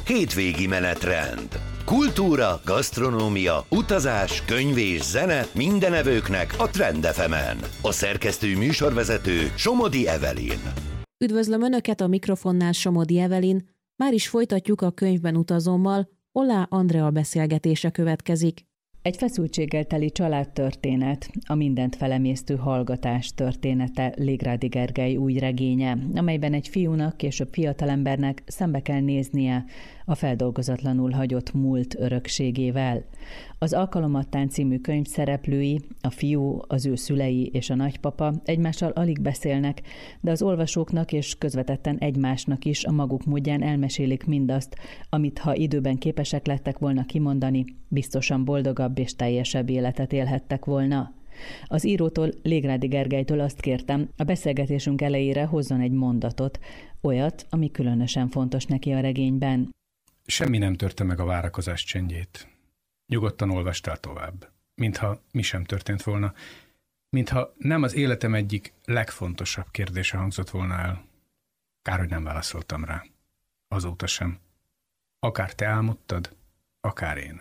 hétvégi menetrend. Kultúra, gasztronómia, utazás, könyv és zene mindenevőknek a Trend FM-en. A szerkesztő műsorvezető Somodi Evelyn. Üdvözlöm Önöket, a mikrofonnál Somodi Evelyn. Már is folytatjuk a könyvben utazommal, Ollá Andrea beszélgetése következik. Egy feszültséggel teli családtörténet, a mindent felemésztő hallgatás története Légrádi Gergely új regénye, amelyben egy fiúnak, később fiatalembernek szembe kell néznie a feldolgozatlanul hagyott múlt örökségével. Az Alkalomattán című könyv szereplői, a fiú, az ő szülei és a nagypapa egymással alig beszélnek, de az olvasóknak és közvetetten egymásnak is a maguk módján elmesélik mindazt, amit ha időben képesek lettek volna kimondani, biztosan boldogabb és teljesebb életet élhettek volna. Az írótól, Légrádi Gergelytől azt kértem, a beszélgetésünk elejére hozzon egy mondatot, olyat, ami különösen fontos neki a regényben. Semmi nem törte meg a várakozás csendjét. Nyugodtan olvastál tovább, mintha mi sem történt volna, mintha nem az életem egyik legfontosabb kérdése hangzott volna el. Kár, hogy nem válaszoltam rá. Azóta sem. Akár te álmodtad, akár én.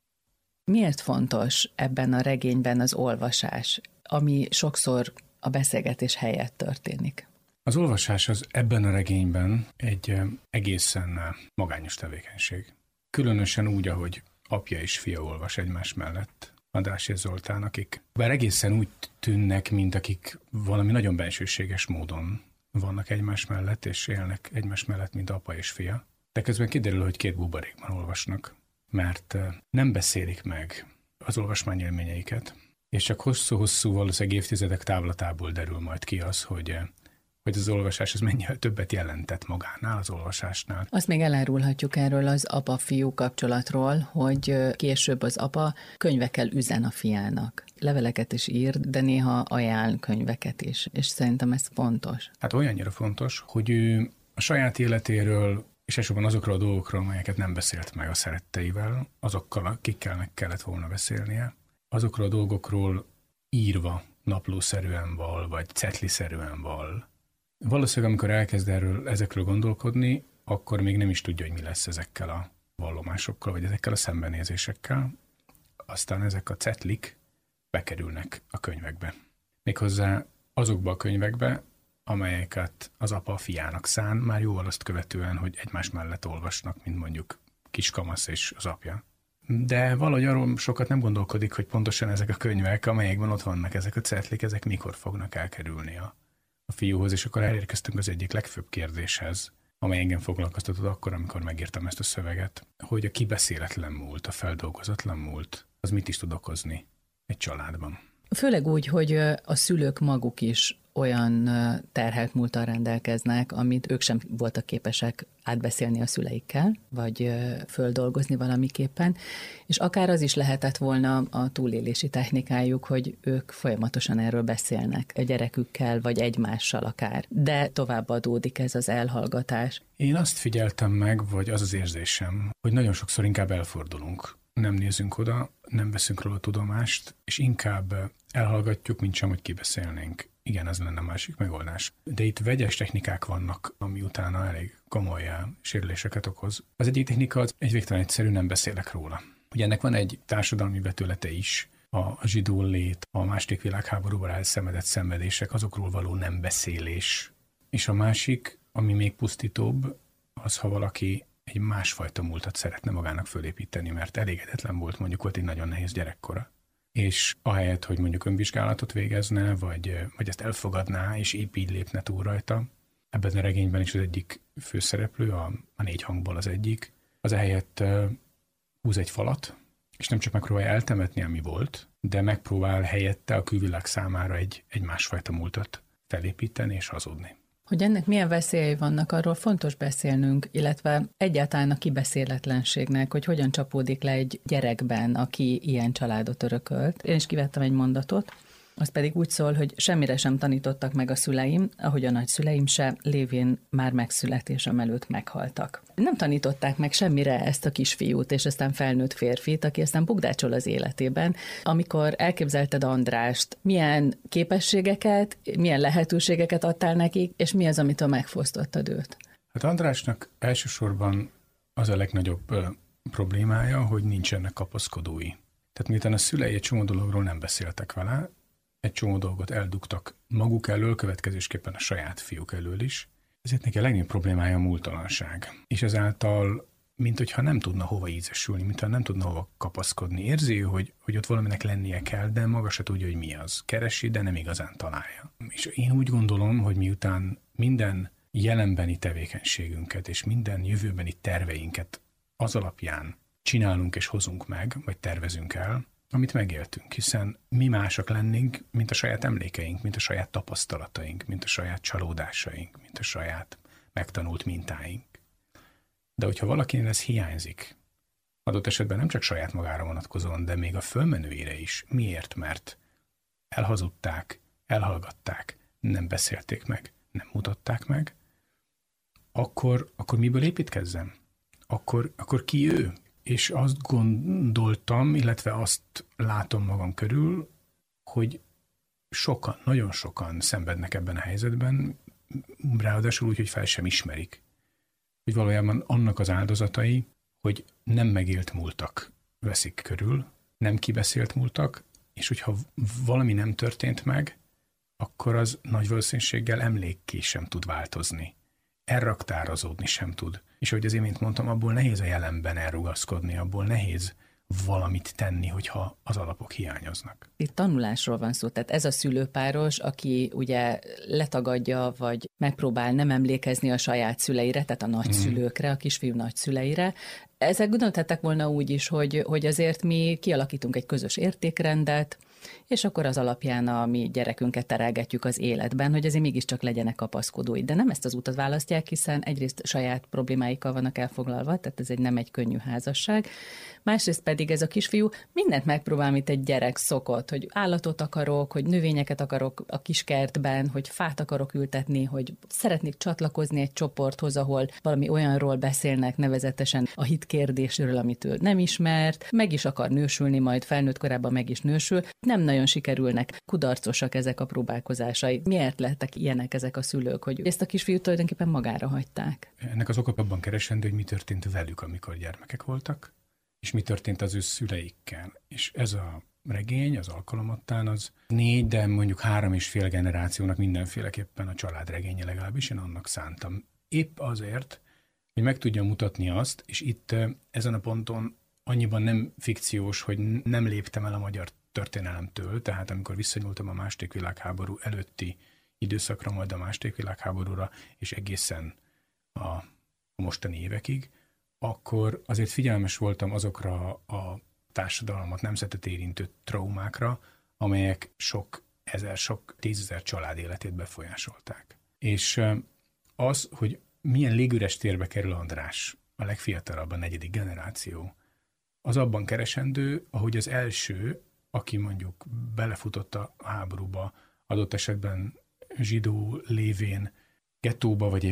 Miért fontos ebben a regényben az olvasás, ami sokszor a beszélgetés helyett történik? Az olvasás az ebben a regényben egy egészen magányos tevékenység. Különösen úgy, ahogy apja és fia olvas egymás mellett, András és Zoltán, akik bár egészen úgy tűnnek, mint akik valami nagyon bensőséges módon vannak egymás mellett, és élnek egymás mellett, mint apa és fia. De közben kiderül, hogy két buborékban olvasnak, mert nem beszélik meg az olvasmányélményeiket, és csak hosszú-hosszú, valószínűleg évtizedek távlatából derül majd ki az, hogy az olvasás az mennyivel többet jelentett magánál, az olvasásnál. Azt még elárulhatjuk erről az apa-fiú kapcsolatról, hogy később az apa könyvekkel üzen a fiának. Leveleket is ír, de néha ajánl könyveket is, és szerintem ez fontos. Hát olyannyira fontos, hogy ő a saját életéről, és elsősorban azokról a dolgokról, amelyeket nem beszélt meg a szeretteivel, azokkal, akikkel kellett volna beszélnie, azokról a dolgokról írva, naplószerűen val, vagy cetliszerűen val. Valószínűleg, amikor elkezd ezekről gondolkodni, akkor még nem is tudja, hogy mi lesz ezekkel a vallomásokkal, vagy ezekkel a szembenézésekkel. Aztán ezek a cetlik bekerülnek a könyvekbe. Méghozzá azokba a könyvekbe, amelyeket az apa a fiának szán, már jóval azt követően, hogy egymás mellett olvasnak, mint mondjuk kiskamasz és az apja. De valahogy arról sokat nem gondolkodik, hogy pontosan ezek a könyvek, amelyekben ott vannak ezek a cetlik, ezek mikor fognak elkerülni a fiúhoz, és akkor elérkeztünk az egyik legfőbb kérdéshez, amely engem foglalkoztatott akkor, amikor megírtam ezt a szöveget, hogy a kibeszéletlen múlt, a feldolgozatlan múlt, az mit is tud okozni egy családban. Főleg úgy, hogy a szülők maguk is olyan terhelt múlttal rendelkeznek, amit ők sem voltak képesek átbeszélni a szüleikkel, vagy földolgozni valamiképpen, és akár az is lehetett volna a túlélési technikájuk, hogy ők folyamatosan erről beszélnek a gyerekükkel, vagy egymással akár, de tovább adódik ez az elhallgatás. Én azt figyeltem meg, vagy az az érzésem, hogy nagyon sokszor inkább elfordulunk. Nem nézünk oda, nem veszünk róla tudomást, és inkább elhallgatjuk, mint sem, hogy kibeszélnénk. Igen, ez lenne a másik megoldás. De itt vegyes technikák vannak, ami utána elég komoly sérüléseket okoz. Az egyik technika az egy végtelen egyszerű, nem beszélek róla. Ugye ennek van egy társadalmi vetülete is, a zsidó lét, a második világháborúban elszenvedett szenvedések, azokról való nem beszélés. És a másik, ami még pusztítóbb, az, ha valaki egy másfajta múltat szeretne magának fölépíteni, mert elégedetlen volt egy nagyon nehéz gyerekkora. És ahelyett, hogy mondjuk önvizsgálatot végezne, vagy ezt elfogadná, és épp így lépne túl rajta. Ebben a regényben is az egyik főszereplő, a 4 hangból az egyik, az ehelyett húz egy falat, és nem csak megpróbálja eltemetni, ami volt, de megpróbál helyette a külvilág számára egy másfajta múltat felépíteni és hazudni. Hogy ennek milyen veszélyei vannak, arról fontos beszélnünk, illetve egyáltalán a kibeszéletlenségnek, hogy hogyan csapódik le egy gyerekben, aki ilyen családot örökölt. Én is kivettem egy mondatot, az pedig úgy szól, hogy semmire sem tanítottak meg a szüleim, ahogy a nagyszüleim se, lévén már megszületésem előtt meghaltak. Nem tanították meg semmire ezt a kisfiút, és aztán felnőtt férfit, aki aztán bugdácsol az életében. Amikor elképzelted Andrást, milyen képességeket, milyen lehetőségeket adtál nekik, és mi az, amitől megfosztottad őt? Hát Andrásnak elsősorban az a legnagyobb problémája, hogy nincsenek kapaszkodói. Tehát miután a szülei egy csomó dologról nem beszéltek vele, egy csomó dolgot eldugtak maguk elől, következésképpen a saját fiúk elől is, ezért neki a legnagyobb problémája a múltalanság. És ezáltal, mint hogyha nem tudna hova ízesülni, mintha nem tudna hova kapaszkodni. Érzi, hogy ott valaminek lennie kell, de maga se tudja, hogy mi az. Keresi, de nem igazán találja. És én úgy gondolom, hogy miután minden jelenbeni tevékenységünket és minden jövőbeni terveinket az alapján csinálunk és hozunk meg, vagy tervezünk el, amit megéltünk, hiszen mi mások lennénk, mint a saját emlékeink, mint a saját tapasztalataink, mint a saját csalódásaink, mint a saját megtanult mintáink. De hogyha valakinél ez hiányzik, adott esetben nem csak saját magára vonatkozóan, de még a fölmenőire is. Miért? Mert elhazudták, elhallgatták, nem beszélték meg, nem mutatták meg, akkor miből építkezzem? Akkor ki ő? És azt gondoltam, illetve azt látom magam körül, hogy sokan, nagyon sokan szenvednek ebben a helyzetben, ráadásul úgy, hogy fel sem ismerik. Hogy valójában annak az áldozatai, hogy nem megélt múltak veszik körül, nem kibeszélt múltak, és hogyha valami nem történt meg, akkor az nagy valószínűséggel emlékké sem tud változni. Elraktározódni sem tud. És ahogy az imént mondtam, abból nehéz a jelenben elrugaszkodni, abból nehéz valamit tenni, hogyha az alapok hiányoznak. Itt tanulásról van szó, tehát ez a szülőpáros, aki ugye letagadja, vagy megpróbál nem emlékezni a saját szüleire, tehát a nagyszülőkre, a kisfiú nagyszüleire. Ezek gondolhattak volna úgy is, hogy azért mi kialakítunk egy közös értékrendet, és akkor az alapján a mi gyerekünket terelgetjük az életben, hogy azért mégiscsak legyenek kapaszkodói. De nem ezt az utat választják, hiszen egyrészt saját problémáikkal vannak elfoglalva, tehát ez nem egy könnyű házasság. Másrészt pedig ez a kisfiú mindent megpróbál, mint egy gyerek szokott, hogy állatot akarok, hogy növényeket akarok a kiskertben, hogy fát akarok ültetni, hogy szeretnék csatlakozni egy csoporthoz, ahol valami olyanról beszélnek, nevezetesen a hit kérdésről, amit ő nem ismert, meg is akar nősülni, majd felnőtt korában meg is nősül. Nem nagyon sikerülnek, kudarcosak ezek a próbálkozásai. Miért lettek ilyenek ezek a szülők, hogy ezt a kisfiút tulajdonképpen magára hagyták? Ennek az okok abban keresendő, hogy mi történt velük, amikor gyermekek voltak, és mi történt az ő szüleikkel. És ez a regény, az Alkalomattán az 4, de mondjuk 3,5 generációnak mindenféleképpen a családregénye, legalábbis én annak szántam. Épp azért, hogy meg tudja mutatni azt, és itt ezen a ponton annyiban nem fikciós, hogy nem léptem el a magyar történelemtől, tehát amikor visszanyúltam a második világháború előtti időszakra, majd a második világháborúra, és egészen a mostani évekig, akkor azért figyelmes voltam azokra a társadalmat, nemzetet érintő traumákra, amelyek sok ezer, sok tízezer család életét befolyásolták. És az, hogy milyen légüres térbe kerül András, a legfiatalabb, a 4. generáció, az abban keresendő, ahogy az első, aki mondjuk belefutott a háborúba, adott esetben zsidó lévén gettóba, vagy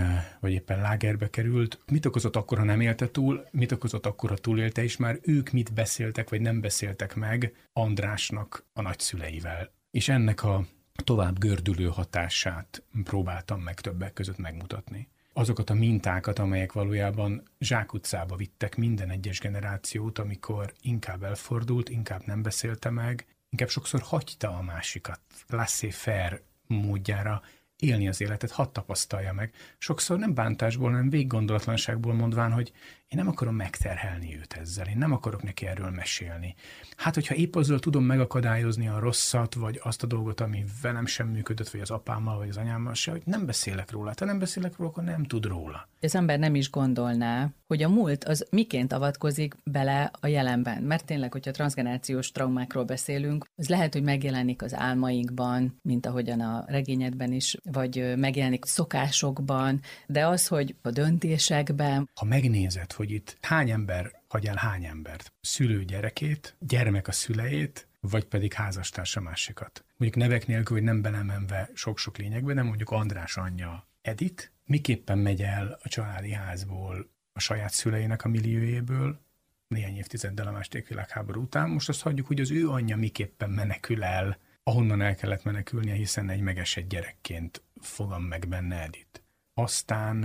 éppen lágerbe került. Mit okozott akkor, ha nem élte túl? Mit okozott akkor, ha túlélte, és már ők mit beszéltek, vagy nem beszéltek meg Andrásnak a nagyszüleivel. És ennek a tovább gördülő hatását próbáltam meg többek között megmutatni. Azokat a mintákat, amelyek valójában zsákutcába vittek minden egyes generációt, amikor inkább elfordult, inkább nem beszélte meg, inkább sokszor hagyta a másikat laissez-faire módjára élni az életet, hadd tapasztalja meg. Sokszor nem bántásból, hanem végiggondolatlanságból mondván, hogy én nem akarom megterhelni őt ezzel, én nem akarok neki erről mesélni. Hát, hogyha épp azzal tudom megakadályozni a rosszat, vagy azt a dolgot, ami velem sem működött, vagy az apámmal, vagy az anyámmal se, hogy nem beszélek róla. Ha nem beszélek róla, akkor nem tud róla. Az ember nem is gondolná, hogy a múlt az miként avatkozik bele a jelenben. Mert tényleg, hogyha transzgenerációs traumákról beszélünk, az lehet, hogy megjelenik az álmainkban, mint ahogyan a regényedben is, vagy megjelenik szokásokban, de az, hogy a döntésekben. Ha megnézed, hogy itt hány ember hagy el hány embert, szülő gyerekét, gyermek a szüleit, vagy pedig házastárs a másikat. Mondjuk nevek nélkül, hogy nem belemenve sok-sok lényegbe, de mondjuk András anyja Edith, miképpen megy el a családi házból, a saját szüleinek a milliójéből, néhány évtizeddel a második világháború után. Most azt hagyjuk, hogy az ő anyja miképpen menekül el, ahonnan el kellett menekülnie, hiszen egy megesett gyerekként fogam meg benne Edith. Aztán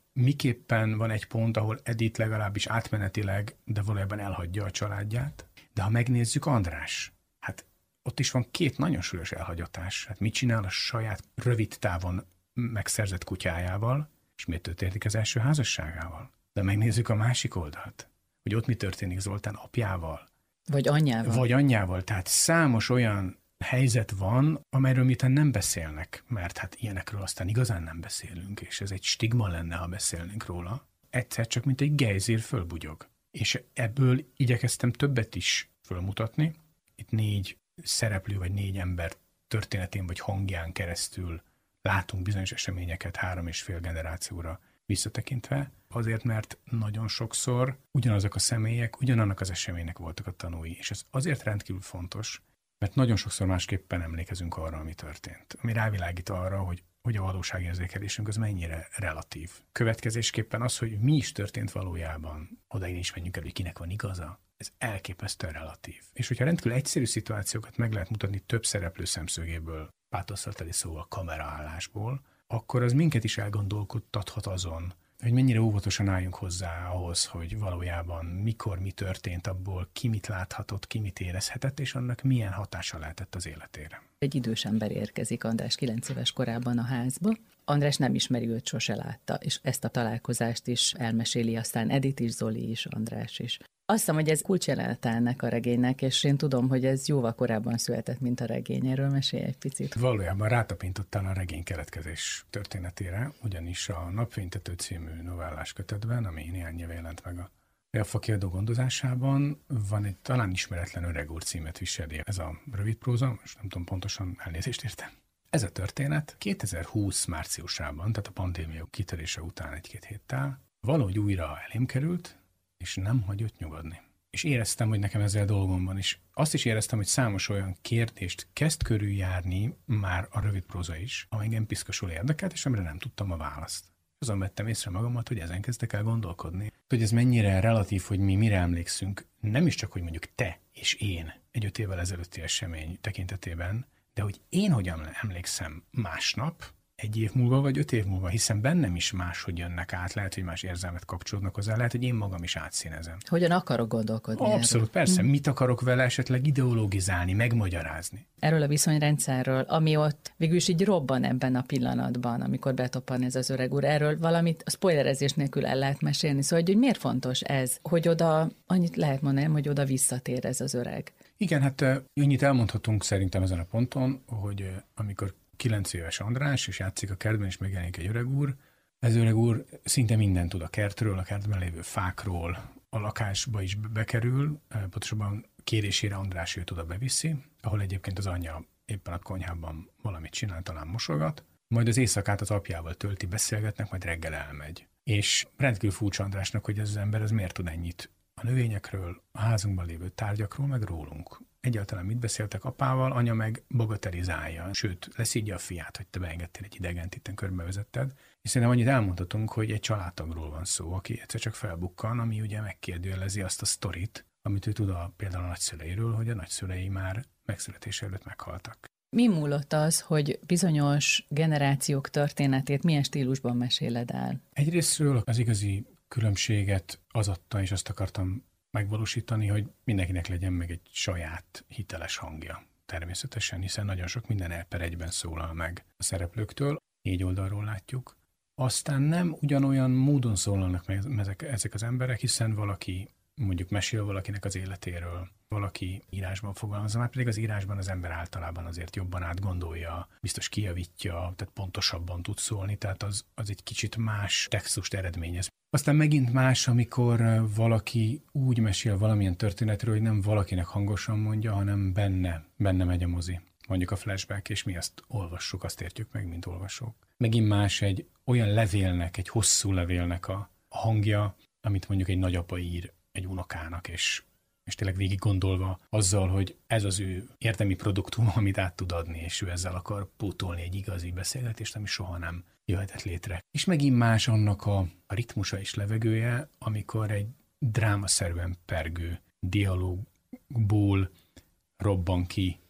miképpen van egy pont, ahol Edith legalábbis átmenetileg, de valójában elhagyja a családját. De ha megnézzük, András, hát ott is van 2 nagyon súlyos elhagyatás. Hát mit csinál a saját rövid távon megszerzett kutyájával, és miért történik az első házasságával? De megnézzük a másik oldalt, hogy ott mi történik Zoltán apjával. Vagy anyjával. Tehát számos olyan helyzet van, amelyről miután nem beszélnek, mert hát ilyenekről aztán igazán nem beszélünk, és ez egy stigma lenne, ha beszélnénk róla. Egyszer csak, mint egy gejzír fölbugyog. És ebből igyekeztem többet is fölmutatni. Itt 4 szereplő vagy 4 ember történetén vagy hangján keresztül látunk bizonyos eseményeket 3,5 generációra visszatekintve, azért, mert nagyon sokszor ugyanazok a személyek, ugyanannak az eseménynek voltak a tanúi, és ez azért rendkívül fontos, mert nagyon sokszor másképpen emlékezünk arra, ami történt. Ami rávilágít arra, hogy a valóságérzékelésünk az mennyire relatív. Következésképpen az, hogy mi is történt valójában, odaig is menjünk el, hogy kinek van igaza, ez elképesztően relatív. És hogyha rendkívül egyszerű szituációkat meg lehet mutatni több szereplő szemszögéből, pátosszal teli szóval kameraállásból, akkor az minket is elgondolkodtathat azon, hogy mennyire óvatosan álljunk hozzá ahhoz, hogy valójában mikor mi történt abból, ki mit láthatott, ki mit érezhetett, és annak milyen hatása lehetett az életére. Egy idős ember érkezik András 9 éves korában a házba. András nem ismeri, őt sose látta, és ezt a találkozást is elmeséli aztán Edith is, Zoli is, András is. Azt hiszem, hogy ez kulcsjelenet ennek a regénynek, és én tudom, hogy ez jóval korábban született, mint a regény. Erről mesélj egy picit. Valójában rátapintottál a regény keletkezés történetére, ugyanis a Napfénytető című novellás kötetben, ami néhány éve jelent meg a Elfa kiadó gondozásában, van egy talán ismeretlen öreg úr címet viseli. Ez a rövid próza, most nem tudom pontosan, elnézést értem. Ez a történet 2020 márciusában, tehát a pandémia kitörése után 1-2 héttel, valahogy újra elém került, és nem hagyott nyugodni. És éreztem, hogy nekem ezzel dolgom van, és azt is éreztem, hogy számos olyan kérdést kezd körüljárni már a rövid próza is, ami engem piszkosul érdekelt, és amire nem tudtam a választ. Azon vettem észre magamat, hogy ezen kezdtek el gondolkodni. Hogy ez mennyire relatív, hogy mi mire emlékszünk, nem is csak, hogy mondjuk te és én egy 5 évvel ezelőtti esemény tekintetében, de hogy én hogyan emlékszem másnap, 1 év múlva vagy 5 év múlva, hiszen bennem is máshogy jönnek át, lehet, hogy más érzelmet kapcsolódnak hozzá, lehet, hogy én magam is átszínezem. Hogyan akarok gondolkodni? Abszolút, erről? Persze. Mit akarok vele esetleg ideologizálni, megmagyarázni? Erről a viszonyrendszerről, ami ott végülis így robban ebben a pillanatban, amikor betoppan ez az öreg úr. Erről valamit a spoilerezés nélkül el lehet mesélni. Szóval, hogy miért fontos ez, hogy oda, annyit lehet mondani, hogy oda visszatér ez az öreg. Igen, hát annyit elmondhatunk szerintem ezen a ponton, hogy amikor 9 éves András, és játszik a kertben, és megjelenik egy öreg úr. Ez öreg úr szinte mindent tud a kertről, a kertben lévő fákról, a lakásba is bekerül, pontosabban kérésére András őt oda beviszi, ahol egyébként az anyja éppen a konyhában valamit csinál, talán mosogat, majd az éjszakát az apjával tölti, beszélgetnek, majd reggel elmegy. És rendkívül furcsa Andrásnak, hogy ez az ember ez miért tud ennyit a növényekről, a házunkban lévő tárgyakról, meg rólunk. Egyáltalán mit beszéltek apával, anya meg bagatelizálja, sőt, leszídja a fiát, hogy te beengedtél egy idegent, itten körbevezetted. És szerintem annyit elmondhatunk, hogy egy családtagról van szó, aki egyszer csak felbukkan, ami ugye megkérdőjelezi azt a sztorit, amit ő tud például a nagyszüleiről, hogy a nagyszülei már megszületése előtt meghaltak. Mi múlott az, hogy bizonyos generációk történetét milyen stílusban meséled el? Egyrésztről az igazi különbséget az adta, és azt akartam megvalósítani, hogy mindenkinek legyen meg egy saját hiteles hangja. Természetesen, hiszen nagyon sok minden per egyben szólal meg a szereplőktől, 4 oldalról látjuk. Aztán nem ugyanolyan módon szólalnak meg ezek az emberek, hiszen valaki mondjuk mesél valakinek az életéről, valaki írásban fogalmazza, már pedig az írásban az ember általában azért jobban átgondolja, biztos kijavítja, tehát pontosabban tud szólni, tehát az egy kicsit más textust eredményez. Aztán megint más, amikor valaki úgy mesél valamilyen történetről, hogy nem valakinek hangosan mondja, hanem benne megy a mozi. Mondjuk a flashback, és mi azt olvassuk, azt értjük meg, mint olvasók. Megint más egy olyan levélnek, egy hosszú levélnek a hangja, amit mondjuk egy nagyapa ír egy unokának, és tényleg végig gondolva azzal, hogy ez az ő érdemi produktum, amit át tud adni, és ő ezzel akar pótolni egy igazi beszélgetést, ami soha nem jöhetett létre. És megint más annak a ritmusa és levegője, amikor egy drámaszerűen pergő dialógból robban ki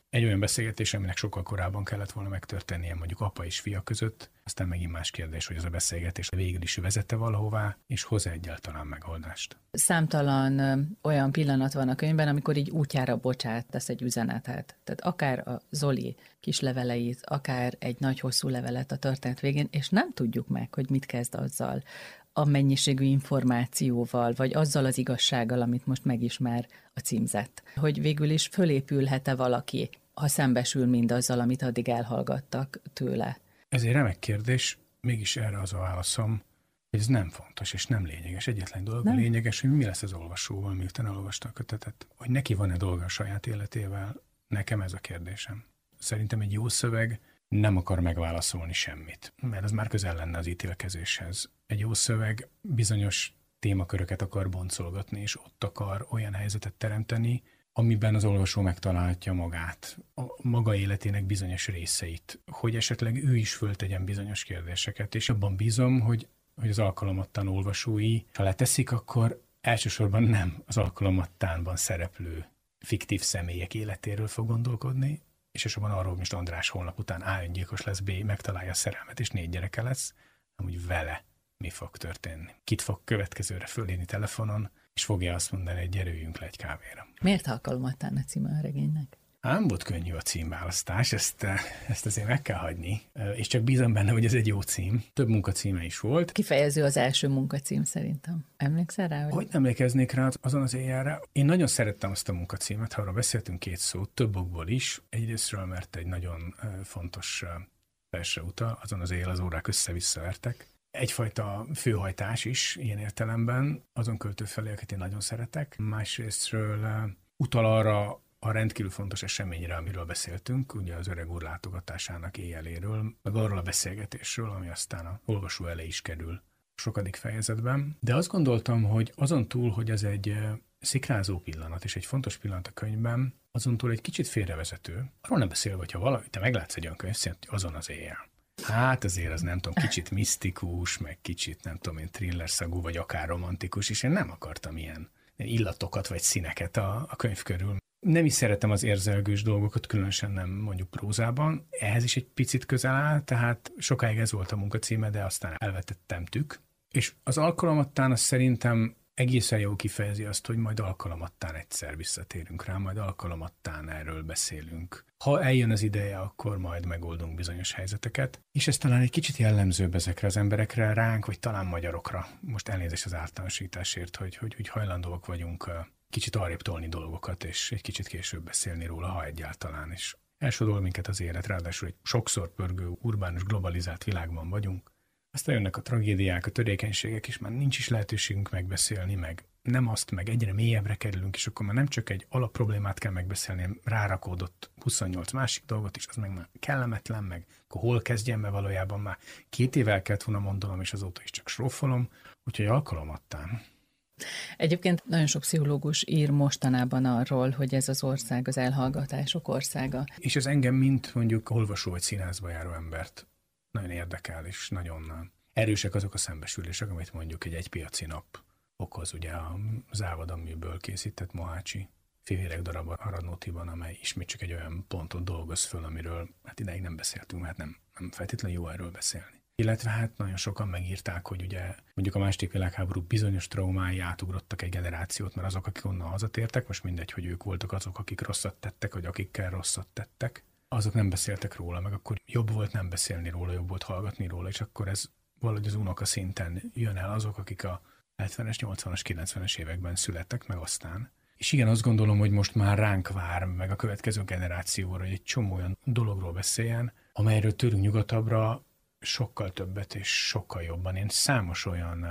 Egy olyan beszélgetés, aminek sokkal korábban kellett volna megtörténnie mondjuk apa és fia között, aztán megint más kérdés, hogy az a beszélgetés végül is vezette valahová, és hoz egyáltalán megoldást. Számtalan olyan pillanat van a könyvben, amikor így útjára tesz egy üzenetet. Tehát akár a Zoli kis leveleit, akár egy nagy hosszú levelet a történet végén, és nem tudjuk meg, hogy mit kezd azzal a mennyiségű információval, vagy azzal az igazsággal, amit most megismer a címzett. Hogy végül is fölépülhet-e valaki, ha szembesül mindazzal, amit addig elhallgattak tőle. Ez egy remek kérdés, mégis erre az a válaszom, hogy ez nem fontos és nem lényeges. Egyetlen dolog a lényeges, hogy mi lesz az olvasóval, miután elolvasta a kötetet. Hogy neki van-e dolga a saját életével, nekem ez a kérdésem. Szerintem egy jó szöveg nem akar megválaszolni semmit, mert az már közel lenne az ítélkezéshez. Egy jó szöveg bizonyos témaköröket akar boncolgatni, és ott akar olyan helyzetet teremteni, amiben az olvasó megtalálja magát, a maga életének bizonyos részeit, hogy esetleg ő is föltegyen bizonyos kérdéseket, és abban bízom, hogy az alkalomattán olvasói, ha leteszik, akkor elsősorban nem az alkalomattánban szereplő fiktív személyek életéről fog gondolkodni, és elsősorban arról, hogy most András holnap után A öngyilkos lesz, B megtalálja a szerelmet, és 4 gyereke lesz, hanem hogy vele mi fog történni. Kit fog következőre fölírni telefonon, és fogja azt mondani, hogy gyerüljünk le egy kávéra. Miért alkalomattán a címe a regénynek? Nem volt könnyű a címválasztás, ezt azért meg kell hagyni, és csak bízom benne, hogy ez egy jó cím. Több munkacíme is volt. Kifejező az első munkacím szerintem. Emlékszel rá? Hogy emlékeznék rá azon az éjjelre? Én nagyon szerettem azt a munkacímet, ha arra beszéltünk 2 szót, több okból is. Egyrésztről, mert egy nagyon fontos versre utal, azon az éjjel az órák össze-vissza vertek. Egyfajta főhajtás is ilyen értelemben, azon költő felé, akit én nagyon szeretek. Másrésztről utal arra a rendkívül fontos eseményre, amiről beszéltünk, ugye az öreg úr látogatásának éjjeléről, meg arról a beszélgetésről, ami aztán a olvasó elé is kerül a sokadik fejezetben. De azt gondoltam, hogy azon túl, hogy ez egy szikrázó pillanat, és egy fontos pillanat a könyvben, azon túl egy kicsit félrevezető. Arról nem beszélve, hogyha valami, te meglátsz egy olyan könyvszínt, hogy azon az éjjel. Hát azért az nem tudom, kicsit misztikus, meg kicsit nem tudom én thrillerszagú, vagy akár romantikus, és én nem akartam ilyen illatokat vagy színeket a könyv körül. Nem is szeretem az érzelgős dolgokat, különösen nem mondjuk prózában. Ehhez is egy picit közel áll, tehát sokáig ez volt a munkacíme, de aztán elvetettemtük. És az alkalomattán az szerintem egészen jól kifejezi azt, hogy majd alkalomattán egyszer visszatérünk rá, majd alkalomattán erről beszélünk. Ha eljön az ideje, akkor majd megoldunk bizonyos helyzeteket. És ez talán egy kicsit jellemzőbb ezekre az emberekre, ránk, vagy talán magyarokra. Most elnézést az általánosításért, hogy hajlandóak vagyunk kicsit arrébb tolni dolgokat, és egy kicsit később beszélni róla, ha egyáltalán is. Elsodol minket az élet, ráadásul egy sokszor pörgő, urbánus, globalizált világban vagyunk. Aztán jönnek a tragédiák, a törékenységek, és már nincs is lehetőségünk megbeszélni, meg nem azt, meg egyre mélyebbre kerülünk, és akkor már nem csak egy alapproblémát kell megbeszélni, hanem rárakódott 28 másik dolgot is, az meg már kellemetlen, meg akkor hol kezdjem, mert valójában már 2 éve kellett volna mondanom, és azóta is csak srófolom, úgyhogy alkalomattán. Egyébként nagyon sok pszichológus ír mostanában arról, hogy ez az ország az elhallgatások országa. És ez engem, mint mondjuk olvasó vagy színházba járó embert nagyon érdekel, és nagyon erősek azok a szembesülések, amit mondjuk egy egypiaci nap okoz, ugye a Závadaműből készített Mohácsi fivérek darab a Radnótiban, amely ismét csak egy olyan ponton dolgoz föl, amiről hát ideig nem beszéltünk, hát nem feltétlenül jó erről beszélni. Illetve hát nagyon sokan megírták, hogy ugye mondjuk a II. Világháború bizonyos traumái átugrottak egy generációt, mert azok, akik onnan hazatértek, most mindegy, hogy ők voltak azok, akik rosszat tettek, vagy akikkel rosszat tettek, azok nem beszéltek róla, meg akkor jobb volt nem beszélni róla, jobb volt hallgatni róla, és akkor ez valahogy az unoka szinten jön el azok, akik a 70-es, 80-as, 90-es években születtek, meg aztán. És igen, azt gondolom, hogy most már ránk vár, meg a következő generációra, hogy egy csomó olyan dologról beszéljen, amelyről tőlünk nyugatabbra sokkal többet és sokkal jobban. Én számos olyan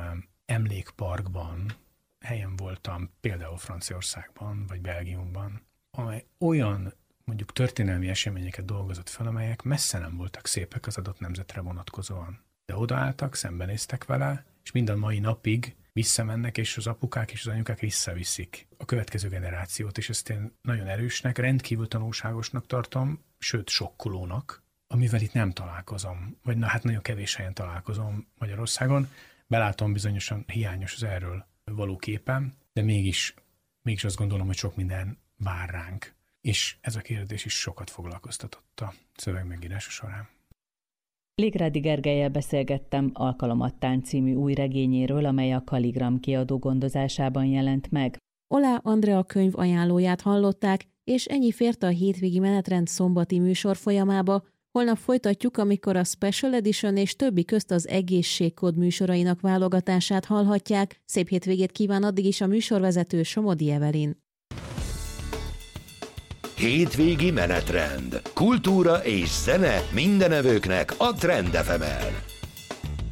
emlékparkban helyen voltam, például Franciaországban vagy Belgiumban, amely olyan mondjuk történelmi eseményeket dolgozott fel, amelyek messze nem voltak szépek az adott nemzetre vonatkozóan. De odaálltak, szembenéztek vele, és mind a mai napig visszamennek, és az apukák és az anyukák visszaviszik a következő generációt, és ezt én nagyon erősnek, rendkívül tanulságosnak tartom, sőt sokkolónak, amivel itt nem találkozom, vagy hát nagyon kevés helyen találkozom Magyarországon. Belátom, bizonyosan hiányos az erről való képem, de mégis azt gondolom, hogy sok minden vár ránk. és ez a kérdés is sokat foglalkoztatott a szöveg megírása során. Légrádi Gergellyel beszélgettem Alkalomattán című új regényéről, amely a Kaligram kiadó gondozásában jelent meg. Oláh Andrea könyv ajánlóját hallották, és ennyi fért a hétvégi menetrend szombati műsor folyamába. Holnap folytatjuk, amikor a Special Edition és többi közt az Egészségkód műsorainak válogatását hallhatják. Szép hétvégét kíván addig is a műsorvezető Somodi Evelyn. Hétvégi menetrend. Kultúra és zene mindenevőknek a Trend FM-en.